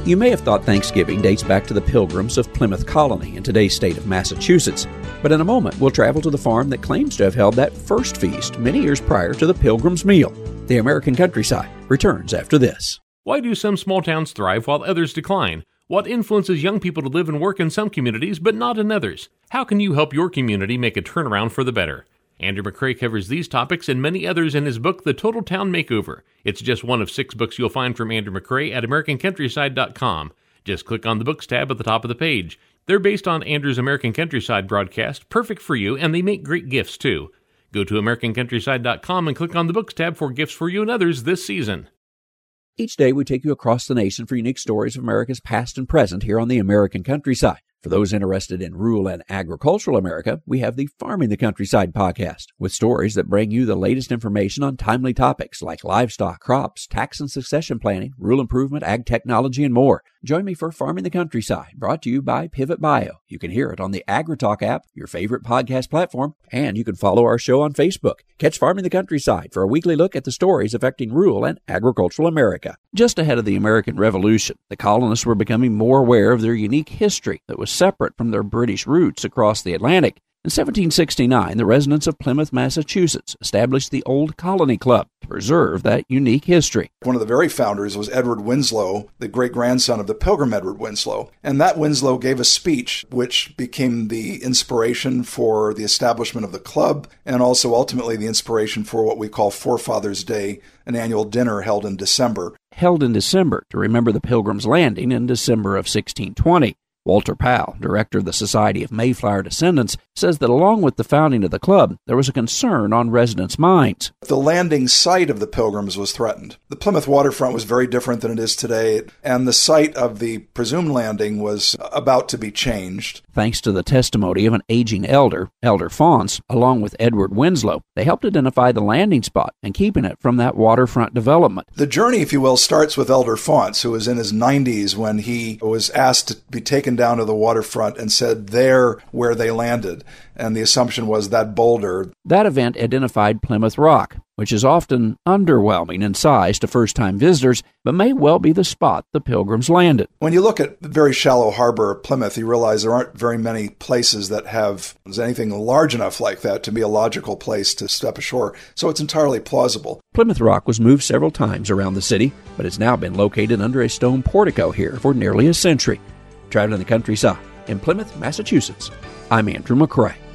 You may have thought Thanksgiving dates back to the Pilgrims of Plymouth Colony in today's state of Massachusetts, but in a moment we'll travel to the farm that claims to have held that first feast many years prior to the Pilgrim's meal. The American Countryside returns after this. Why do some small towns thrive while others decline? What influences young people to live and work in some communities but not in others? How can you help your community make a turnaround for the better? Andrew McCrae covers these topics and many others in his book, The Total Town Makeover. It's just one of 6 books you'll find from Andrew McCrae at AmericanCountryside.com. Just click on the books tab at the top of the page. They're based on Andrew's American Countryside broadcast, perfect for you, and they make great gifts too. Go to AmericanCountryside.com and click on the books tab for gifts for you and others this season. Each day we take you across the nation for unique stories of America's past and present here on the American Countryside. For those interested in rural and agricultural America, we have the Farming the Countryside podcast, with stories that bring you the latest information on timely topics like livestock, crops, tax and succession planning, rural improvement, ag technology, and more. Join me for Farming the Countryside, brought to you by Pivot Bio. You can hear it on the AgriTalk app, your favorite podcast platform, and you can follow our show on Facebook. Catch Farming the Countryside for a weekly look at the stories affecting rural and agricultural America. Just ahead of the American Revolution, the colonists were becoming more aware of their unique history that was separate from their British roots across the Atlantic. In 1769, the residents of Plymouth, Massachusetts, established the Old Colony Club to preserve that unique history. One of the very founders was Edward Winslow, the great-grandson of the Pilgrim Edward Winslow. And that Winslow gave a speech which became the inspiration for the establishment of the club and also ultimately the inspiration for what we call Forefathers' Day, an annual dinner held in December. Held in December to remember the Pilgrims' landing in December of 1620. Walter Powell, director of the Society of Mayflower Descendants, says that along with the founding of the club, there was a concern on residents' minds. The landing site of the Pilgrims was threatened. The Plymouth waterfront was very different than it is today, and the site of the presumed landing was about to be changed. Thanks to the testimony of an aging elder, Elder Faunce, along with Edward Winslow, they helped identify the landing spot and keeping it from that waterfront development. The journey, if you will, starts with Elder Faunce, who was in his 90s when he was asked to be taken down to the waterfront and said there where they landed. And the assumption was that boulder. That event identified Plymouth Rock, which is often underwhelming in size to first-time visitors, but may well be the spot the Pilgrims landed. When you look at the very shallow harbor of Plymouth, you realize there aren't very many places that have anything large enough like that to be a logical place to step ashore, so it's entirely plausible. Plymouth Rock was moved several times around the city, but it's now been located under a stone portico here for nearly a century. Traveling the countryside in Plymouth, Massachusetts, I'm Andrew McCrae.